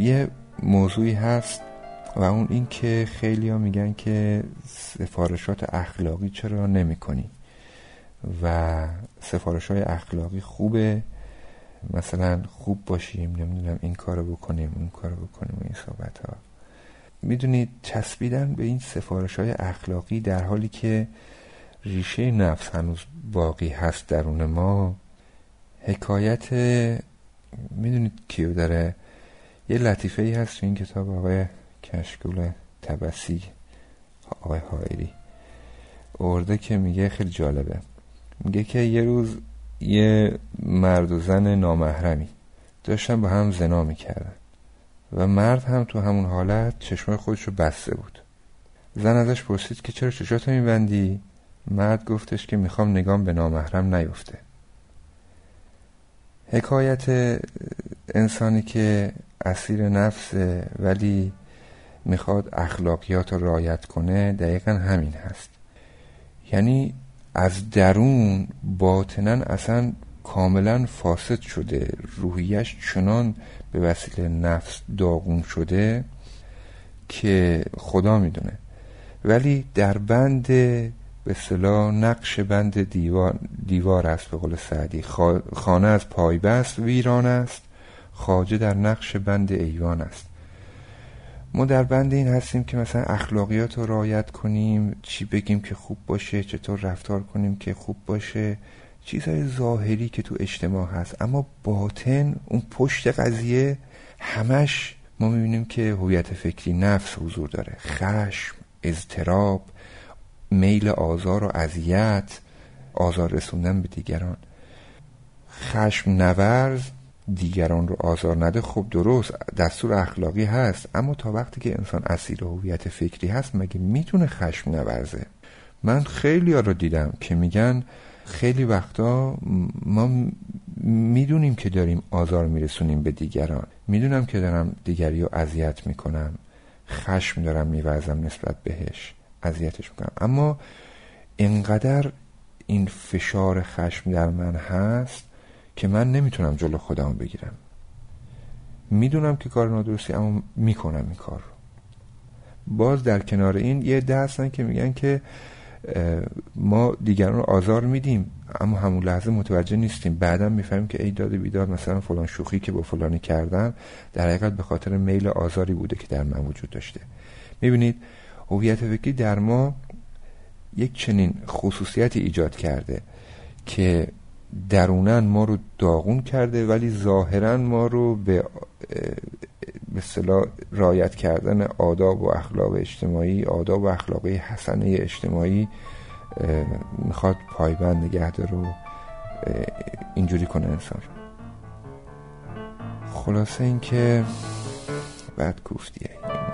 یه موضوعی هست و اون این که خیلی ها میگن که سفارشات اخلاقی چرا نمی کنی و سفارش‌های اخلاقی خوبه، مثلا خوب باشیم، نمیدونم این کارو بکنیم اون کارو بکنیم و این صحبت ها. میدونید چسبیدن به این سفارش‌های اخلاقی در حالی که ریشه نفس هنوز باقی هست درون ما. حکایت میدونید کیو داره؟ یه لطیفه ای هست تو این کتاب آقای کشکول طبسی، آقای حائری آورده که میگه خیلی جالبه. میگه که یه روز یه مرد و زن نامحرمی داشتن با هم زنا میکردن و مرد هم تو همون حالت چشمای خودش رو بسته بود. زن ازش پرسید که چرا چشاتو میبندی؟ مرد گفتش که میخوام نگام به نامحرم نیفته. حکایت انسانی که اسیر نفسه ولی میخواد اخلاقیات رو رعایت کنه دقیقا همین هست. یعنی از درون باطناً اصلا کاملا فاسد شده، روحیش چنان به وسیله نفس داغون شده که خدا میدونه، ولی در بند به اصطلاح نقش بند دیوار است. به قول سعدی خانه از پایبست ویران است، خواجه در نقش بند ایوان است. ما در بند این هستیم که مثلا اخلاقیات رو رعایت کنیم، چی بگیم که خوب باشه، چطور رفتار کنیم که خوب باشه، چیزهای ظاهری که تو اجتماع هست، اما باطن اون پشت قضیه همش ما میبینیم که هویت فکری نفس حضور داره، خشم، اضطراب، میل آزار و اذیت، آزار رسوندن به دیگران، خشم نورز، دیگران رو آزار نده. خب درست دستور اخلاقی هست، اما تا وقتی که انسان اسیر هویت فکری هست مگه میتونه خشم نورزه؟ من خیلی ها رو دیدم که میگن خیلی وقتا ما میدونیم که داریم آزار میرسونیم به دیگران، میدونم که دارم دیگری رو اذیت میکنم، خشم دارم میورزم نسبت بهش، اذیتش میکنم، اما اینقدر این فشار خشم در من هست که من نمیتونم جلو خودمو بگیرم. میدونم که کار نادرستی، اما میکنم این کار رو. باز در کنار این یه عده هستن که میگن که ما دیگران رو آزار میدیم اما همون لحظه متوجه نیستیم، بعدم میفهمیم که ای داد بیداد، مثلا فلان شوخی که با فلانی کردم در حقیقت به خاطر میل آزاری بوده که در من وجود داشته. میبینید هویت فکری در ما یک چنین خصوصیتی ایجاد کرده که درونن ما رو داغون کرده ولی ظاهرا ما رو به اصطلاح رعایت کردن آداب و اخلاق اجتماعی، آداب و اخلاق حسنه اجتماعی میخواد پایبند نگه داره و اینجوری کنه انسان. خلاصه این که بعد گفتیه